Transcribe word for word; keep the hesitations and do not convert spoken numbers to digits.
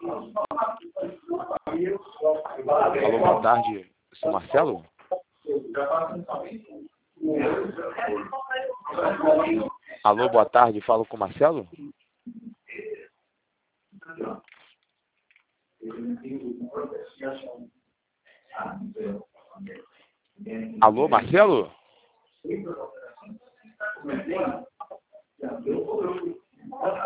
Alô, boa tarde. Sou Marcelo? Alô, boa tarde. Falo com o Marcelo? Alô, Marcelo?